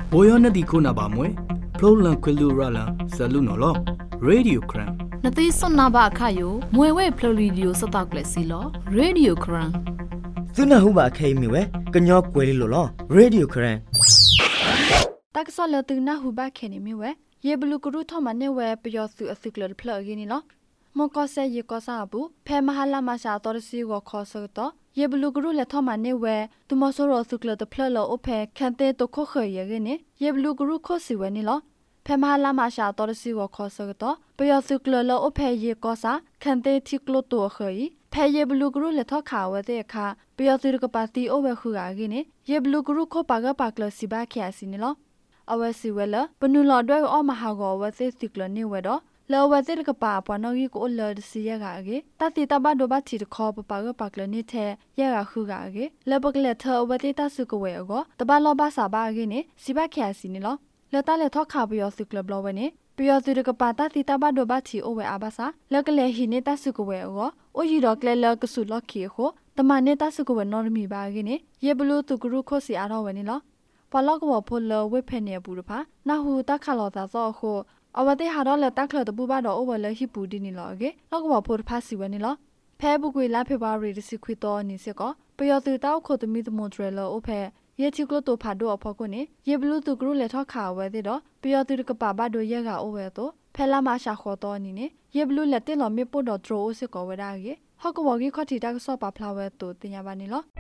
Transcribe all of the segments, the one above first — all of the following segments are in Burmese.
Boyona di kona ba mwe Plolan kwilu ralan saluno lo Radio Kran Nati sonna ba khayo mwewe plolidio satakle silo Radio Kran Tuna huba khay miwe kanyo kweli lo Radio Kran Taksola tuna huba kheni miwe ye blukuru thoma ne we pyo su asikler plug ni lo Moko se ye ko sa bu phe mahala ma sha torsi go khoso to ye blukuru le thoma ne we tumo so ro sukler to plug lo ophe khante to kho kho ye ne ye blukuru kho si we ni lo phe mahala ma sha torsi go khoso to pyo sukler lo ophe ye ko sa khante thiklo to khoi phe ye blukuru le tho kha we de kha pyo su ko pa ti o we khu ga ge ne ye blukuru kho pa ga pa klo si ba khya si ni lo awe si we la pnu lo dwe o ma ha go we se siklo ni we do lo we se ka pa pa no gi ko lo si ya ga ge ta ti ta ba do ba ti kho pa pa ga pa klo ni the ya ga khu ga ge le pa kle tho we te ta su ko we go ta ba lo ba sa ba ge ni si ba khya si ni lo le ta le tho kha bi yo siklo blo we ni bi yo su ka pa ta ti ta ba do ba ti o we a ba sa le ka le hi ni ta su ko we go o yi do kle le ka su lo ki ho ta ma ne ta su ko we no mi ba ge ni ye blu tu gru kho si a ro we ni lo pa lo ko pho lo we phe ne bu pha na hu ta kha lo ta so ho awate ha do le ta khlo to bu ba do over le hi pu di ni lo ge lo ko pho pha si we ni lo phe bu kwi la phe ba ri si khwi to ni se ko pe yo tu ta kho to mi to mo tre lo o phe ye chi klo to pha do pho ko ni ye blu tu gru le tho kha we de do pe yo tu ka pa ba do ye ga o we to phe la ma sha kho to ni ne ye blu le te lo mi po do tro o se ko we da ge ho ko gi kho ti ta so pa phla we to tin ya ba ni lo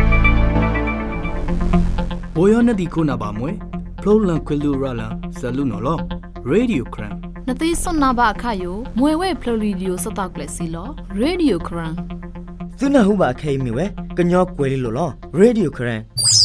Boyona di kona ba mwe Plolan kwilu ralan saluno lo Radio Kran Nati sonna ba khayo mwewe plolidio satakle silo Radio Kran Tuna huba khay miwe kanyo kweli lo Radio Kran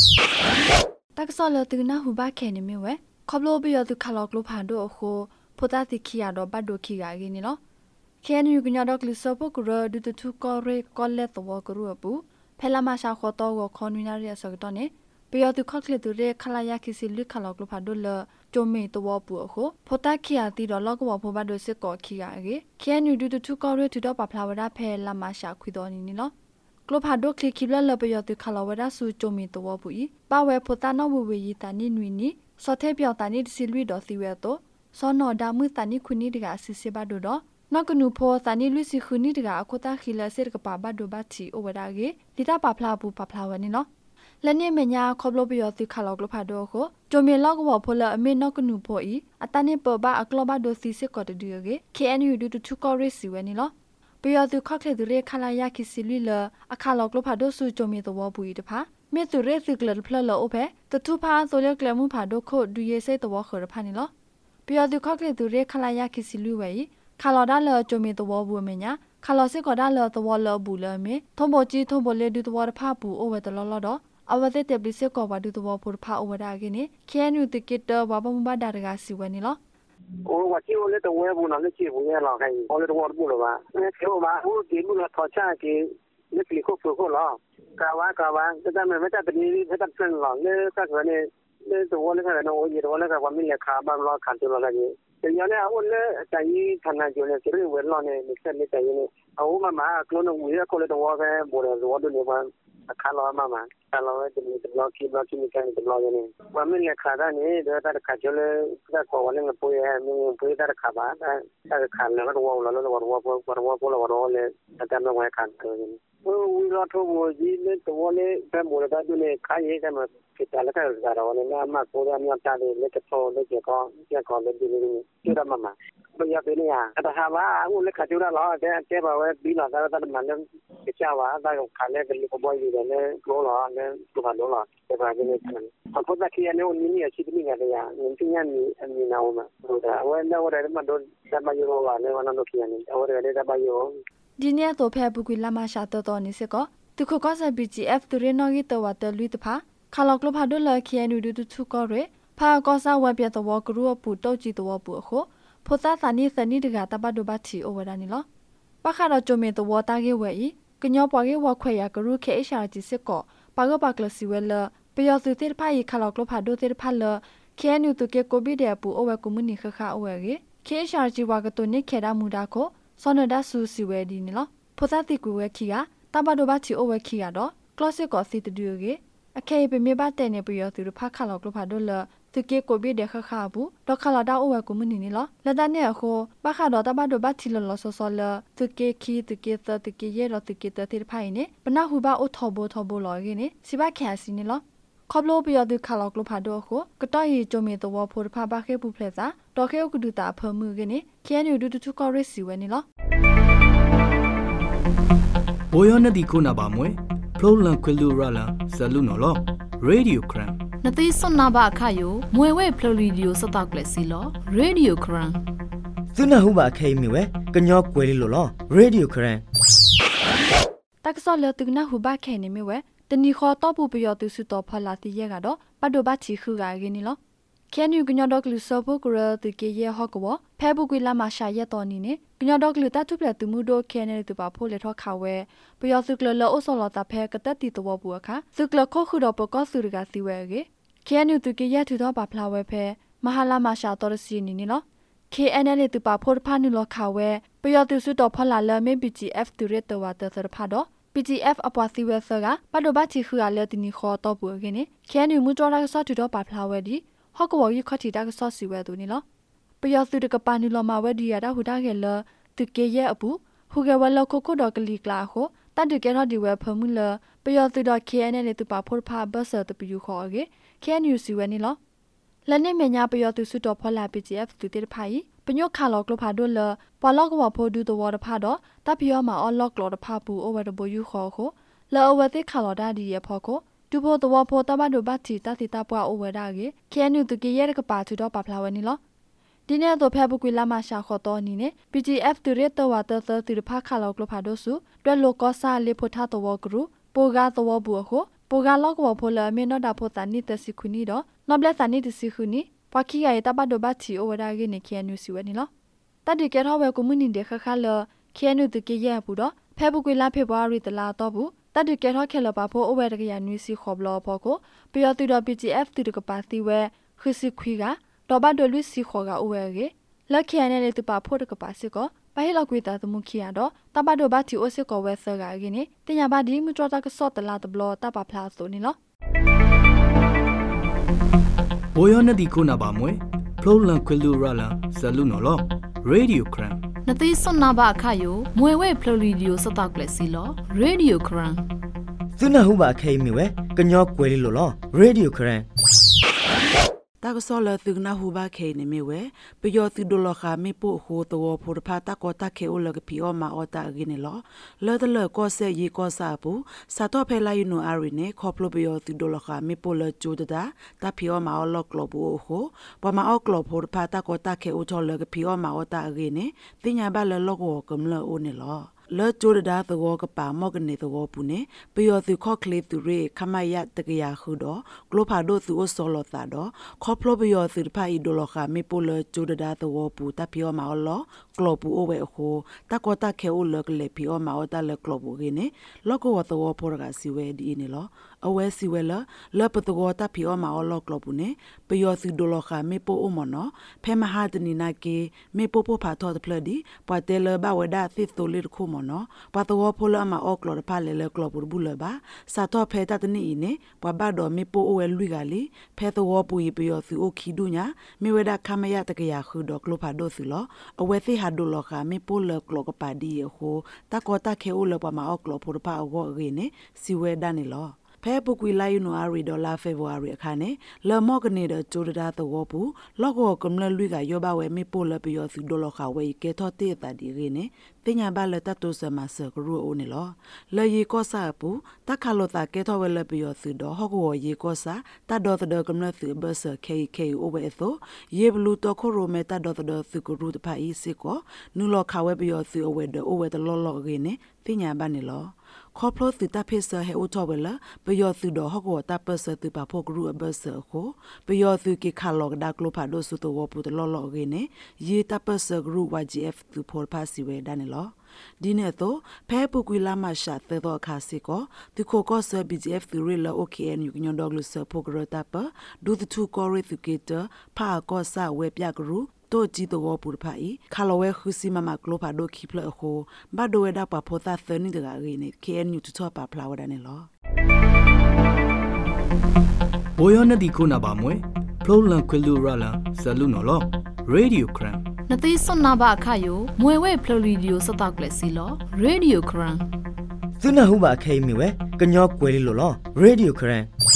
Taksola tuna huba kheni miwe khoblo bi yo tu khalok lo phan do ho phota ti khiya do ba do khi ga gi ni lo khen yu gnyo do kli so po kro du tu ko re ko le to wo kru apu phela ma sha kho to go khon wi na re so to ne pe yo tu khok le tu re khala ya ki si lu khalok lo phan do le cho me to wo pu ho phota khiya ti do lo ko pho ba do sit ko khi ga ge khen yu du tu ko re tu do pa phla wa da phe la ma sha khwi do ni loกลบหาดคลิคิบละไปยอติคาลาวดาสูโจมีตัวบุยป้าเวพตานอบุเวยีตานี่นุยนี่สอเทเปียวตานี่ซิลุยดอสิเวโตสอนอดามือตานี่คุนี่ดิกาซิเซบาโดดอนอกกนูโพตานี่ลุยสิคุนี่ดิกาอโคตาคิลาเซรกปาบาโดบาติโอวดาเกดิตาปาพลาบูปาพลาวนี่เนาะและเนี่ยเมญาคอบลบยอติคาลากลบหาดโคโจมีลอกวอพลอเมนอกกนูโพอีอตานี่เปบาอกลบาโดซิเซกอดเดือเก KNU ดูทุกอเรสิเวนี่เนาะไปยอดูข้อเคล็ดเรียกคลายาคิสิลิเลอคาลอกลพาโดสูโจมีตัวบุยเดพาเมตุเรสิกลพลลโอเพตทุพาโซเลกลมุพาโดโคดูเยเซตัวขรพานี่ลไปยอดูข้อเคล็ดเรียกคลายาคิสิลิเวคาลอดาเลโจมีตัวบุเมญาคาลอสิกอดาเลตัวลบุเลเมทอมโบจีทอมโบเลดูตัวพาปูโอเวตลลดอวเตเตบลิเซกอวาดูตัวปูพาโอวดาเกนี่แค่นูติกิตวาบมุบาดารกาสิเวนี่ลโอ้ว่าที่เราตัวเว็บนั้นเลยที่ผมเนี่ยเราให้เอาเลยตัววอร์บุลว่าเนี่ยเที่ยวมาโอ้เดี๋ยวเราทอดช่างกี่เนี่ยคลิกเข้าสู่คนละกาวแต่ถ้ามันไม่ได้เป็นนี่ไม่ได้เป็นหรอกเนี่ยถ้าเกิดเนี่ยตัวเลยก็เนี่ยโอ้ยตัวเลยก็ว่ามีราคาบ้างเราขันตัวอะไรอย่างเดี๋ยวเนี่ยเอาเลยใจทำงานอยู่เนี่ยสิ่งที่เวลาเนี่ยมีเส้นมีใจเนี่ยเอามาคล้นหัวก็เลยตัวแค่บุหรี่ตัวดูเนี่ยว่าคาร์ลมาคาร์ลจะมีตัวคีบมีการตัวเนี่ยว่ามีราคาได้เนี่ยเดี๋ยวถ้าขาดเจอเลยถ้าขอวันนึงก็ปุยมีปุยถ้าขาดบ้างถ้าขาดแล้วก็วัวเลยแต่ไม่ไหวขาดเลยวิลาทุกวันยี่เนี่ยตัวเนี่ยแค่บุหรี่ตัวเนี่ยขายแค่มาคิดอะไรก็ได้เราเนี่ยมาปุยมีอันตรายเนี่ยจะโตเนี่ยจะก่อนเลยดีที่เรามาไม่อยากเป็นเนี่ยแต่ถ้าว่าอุ้งเล็กขาดจุดละแต่แบบว่าบินอะไรแต่มันเนี่ยเจ้าว่าได้ขาดเนี่ยเป็นลูกบอยอยู่เนี่ยโลละเนี่ยตัวพันโลละแต่ว่าเนี่ยพอพูดตะเคียนเนี่ยวันนี้เนี่ยชีวิตนี่ไงเนี่ยเงินที่เนี่ยมีน้ำมาดูแต่ว่าเนี่ยวันนี้มันโดนได้มาอยู่โลละเนี่ยวันนั้นตะเคียนเนี่ยวันนี้ได้มาอยู่ဒီနေ့တော့ဖဲပုကွေလာမရှာတော်နေစကောတခုကောဆပ် BGF တူရနော်ဂီတော်ဝတလူတဖာခါလောက်လဖာဒလခီအန်ဒူတူထုကောရဲဖာကောဆာဝပြတော်ကရူပူတောက်ကြည့်တော်ပူအခုဖိုသာသနီစနီတကတပတ်ဒဘတ်ချီအိုဝဒနီလောပခါတော့ဂျိုမေတော်တာကေဝဲဤကညောပွားကေဝခွဲရကရူခေရှာဂျီစကောပါကပါကလစီဝဲလပယောစုတေဖာဤခါလောက်လဖာဒိုတေဖာလခီအန်ဒူတူကေကိုဘီတဲ့ပူအိုဝဲကွန်မြူနီခခအိုဝဲကေခေရှာဂျီဝါကတိုနိခေဒါမူဒါကိုစောနဒါဆူစီဝဲဒီနီလောဖိုသာတိကူဝဲခီကတပတ်ဒဘတ်ချီအိုဝဲခီကတော့ကလစစ်ကောစီတူကေအခေပမေဘတဲ့နေပြရသူဖခါလောက်ကလဖာဒိုလသူကေကိုဘီတဲ့ခခဘူးဒေါခလာဒါအိုဝဲကိုမနီနီလောလက်တနဲ့အခုဘခါတော့တဘဒိုဘတ်တီလောဆောဆောလသူကေခီသူကေသသူကေရဲတော့သူကေတတိဖိုင်နေပနာဟူဘာအိုထောဘထောလောရင်းနေစီဘခါစီနေလောခေါပလိုပြရသူခါလောက်ကလဖာဒိုအခုကတော်ရီဂျုံမီတော့ဖိုဖာဘခေပူဖလက်စာဒေါခေကဒူတာဖမှုကနေခဲနူဒူတူကောရစ်စီဝဲနေလောဘိုယောနဒီကိုနာပါမွေဖလိုလန်ခွေလူရလန်ဇလူနော်လောရေဒီယိုခရမ်နသိစွန်နာဘအခါယိုမွေဝဲဖလိုလီဒီယိုစတောက်ကလက်စီလောရေဒီယိုခရမ်သူနာဟုပါအခဲမီဝဲကညောကွယ်လို့လောရေဒီယိုခရမ်တက်ဆောလတူနာဟုပါခဲနေမီဝဲတနီခေါ်တော့ပူပြရသူစုတော်ဖလာတီရဲကတော့ပတ်ဒိုဘချီခူကရင်းနီလောခဲနူကညောတော့ကလူဆောဖို့ကရတူကေရဲဟော့ကောဖဲဘူးကွေလာမရှာရဲတော်နီနေကညောတော့ကလူတတုပလက်သူမှုတို့ခဲနေတူပါဖို့လေထောက်ခါဝဲပြရစုကလလောအဆောလတာဖဲကတက်တီတော်ဘူးအခါစုကလခုခုတော့ပကောစုရကစီဝဲကေခဲနူတူကေရဲထူတော့ပါဖလာဝဲဖဲမဟာလာမရှာတော်စီနီနီလော KNL တူပါဖို့ဖာနူလောခါဝဲပြရသူစုတော်ဖလာလမေ BGF တူရတဝါတသရဖာတော့PGF အပွားစီဝဲဆကပတ်တော့ဘချီခူရလဲတင်ခေါ်တော့ဘူးကင်းနေခဲနူမူတော်ရဆော့တူတော့ပါဖလာဝဲဒီဟော့ကဝရီခတီတာကဆော့စီဝဲသူနေလောပယောစုတကပါနူလောမဝဲဒီရတာဟူတာခဲလသူကေရဲ့အပူဟူကဝဲလောကိုကိုတော့ကလီကလာခိုတတ်တကဲတော့ဒီဝဲဖမှုလပယောစုတော့ KNL တူပါဖို့ဖာဘဆတပယူခေါ်ကေခဲနူစီဝဲနေလောလက်နေမညာပယောသူစုတော်ဖလာ PGF တူတေဖိုင်ပညောခါလောကလဖာဒိုလပလောကဝဖိုဒူတဝရဖာတော့တပယောမှာအော်လောကလောတဖာပူအိုဝဲတဘယူခေါ်ခိုလောအဝဲတိခါလောဒါဒီရဖော်ခိုဒူဖို့တဝဖိုတဘဒိုဘတ်တီတတိတပွားအိုဝဲဒါကေခဲနူတကေရဲကပါသူတော့ပါဖလာဝဲနီလောဒီနေ့တော့ဖဲဘူးကွေလာမရှာခေါ်တော့နီနေ PGF တူရတဝတသတူဖာခါလောကလဖာဒိုစုတွဲလောကောစာလေဖိုထားတဝဂရုပိုဂါတဝဘူးခိုပိုဂါလောကဝဖိုလမေနောဒါဖိုတနိတစီခုနီတော့နော်ဘလက်တနိတစီခုနီပခိရတဘဒိုဘတ်တီအိုဝဲဒါကေနေခဲနူစီဝဲနီလောတတိကဲထောဝဲကွန်မြူနတီခခလခဲနုတကေရဲဘူးတော့ဖဲဘူးကွေလာဖေဘွားရီတလာတော့ဘူးတတိကဲထောခဲလပါဖို့အဝဲတကရနွီစီခေါဘလောဖို့ကိုပြရတူတော့ PGF တူတကပါစီဝဲခစီခွီကတော့ဘဒိုလူစီခေါကအဝဲကေလက်ခဲနဲ့လေတူပါဖို့တကပါစီကိုဘိုင်လောက်ကွေတာတမှုခီရတော့တဘဒိုဘတ်တီအိုစီကိုဝဲဆကရင်းနေတင်ညာဘာဒီမူတော်တာကစော့တလာတဘလောတပါဖလာဆိုနေလောဘိုယောနဒီကိုနာပါမွေဖလိုလန်ခွေလူရလန်ဇလူနော်လောရေဒီယိုခရမ်နသိစွန်နာဘအခါယိုမွေဝဲဖလိုလီဒီယိုစတောက်ကလက်စီလောရေဒီယိုခရမ်သူနာဟုပါအခဲမီဝဲကညောကွယ်လို့လောရေဒီယိုခရမ်တာကဆောလသူနာဟူဘာခေနေမီဝဲပယောသူဒိုလခါမေပိုဟိုတောဖိုဖာတာကောတာခေအိုလကပီအောမာအောတာဂိနေလောလောတလကောဆေယေကောစာပူစာတော့ဖဲလာယူနိုအာရီနေခေါပလိုပယောသူဒိုလခါမေပိုလဂျိုဒတာတာပီအောမာအောလောကလောဘူဟိုပမာအောကလောဖိုဖာတာကောတာခေအိုထောလကပီအောမာအောတာဂိနေတင်ညာဘလလောကောကမလောအိုနေလောလောကျိုဒါသဝကပါမော့ကနေသဝပူနေပယောသူခော့ကလစ်သူရေခမယတကရခုတော့ဂလိုဖာဒိုသူအိုဆောလောတာတော့ခေါပလိုပယောသူဖိုင်ဒိုလောခာမေပိုလကျိုဒါသဝပူတပြောမာလောကလောပူအိုဝဲခုတကောတခဲအိုလကလေပီအောမာအောတလကလောပူကင်းနေလောကောသဝပေါ်ကစီဝဲဒီနေလောအဝဲစီဝဲလပတကောတပီအောမာအောလောကလောပူနေပယောသူဒိုလောခာမေပိုအိုမနောဖဲမဟာတနီနာကေမေပိုပိုဖာထောတဖလဒီပွာတဲလဘဝဒါသစ်တိုလီခုမနော်ပတ်တော်ဖိုလအမအောကလော်ဖာလေလေကလော်ပူဘူးလဘာစာတော့ဖဲတတနီနေပွာဘတော်မေပိုအိုဝဲလူကလေဖဲတော်ပူပယောသူအိုခီဒူညာမေဝဒခမယတကရခုတော့ကလောဖာဒိုစီလောအဝဲသိဟာဒိုလောခာမေပိုလကလောကပါဒီဟိုတကောတခဲအိုလပမအောကလော်ဖိုဖာအောဂေနေစီဝဲဒနေလောဖဲပုကွေလိုက်နိုအာရီဒေါ်လာဖေဗူအာရီအခါနဲ့လမော့ကနေတော့ဂျိုဒါသဝပူလော့ကောကမလလူကယောဘဝဲမေပိုလပယောစီဒေါ်လခဝဲကဲထောတေတာဒီရင်းနဲ့တင်ညာဘလတတိုဆမဆကရူအိုနေလောလေရီကောစာပူတခါလောတာကဲထောဝဲလပယောစီဒေါ်ဟော့ကောရေကောစာတဒေါ်တဒေါ်ကမလစီဘဆကေကေအိုဝဲသောယေဘလူတခိုရိုမေတဒေါ်တဒေါ်စီကရူတဖာအီစီကောနူလောခဝဲပယောစီအိုဝဲဒေါ်အိုဝဲတလောလောရင်းနဲ့တင်ညာဘနေလောခေါပလိုသတာဖေဆာဟဲအိုထောဝဲလာပယောသူတော့ဟော့ကောတာပစတူပါဖို့ဂရုအဘဆခိုပယောသူကေခါလောကဒါကလိုဖာဒိုဆူတိုဝပူတလောလောရင်းနဲ့ယေတာပစဂရု YGF သူဖော်ပါစီဝဲဒါနေလောဒီနေ့တော့ဖဲပုကွေလာမရှာတဲ့တော့ခါစီကိုဒီခိုကောဆ BGF သူရလာ OKN ယူညွန်ဒေါဂလုဆပိုဂရတာပဒူတူကောရီသူကေတာဖာကောဆဝဲပြဂရုတိုဂျီတောပူဖိုင်ခါလဝဲခူစီမမကလိုဖာဒိုခိပလခိုဘဒိုဝဲဒါပဖိုတာသနီဒဂါရီနေ KNU တူတော့ပါဖလာဝဒနေလောဘိုယောနဒီခုနာပါမွေဖလိုလန်ခွေလူရလန်ဇလူနော်လောရေဒီယိုခရန်နသိစွန်နာဘအခါယိုမွေဝဲဖလိုလီဒီယိုစတောက်ကလက်စီလောရေဒီယိုခရန်သူနာဟုပါခဲမီဝဲကညောကွယ်လေးလို့လောရေဒီယိုခရန်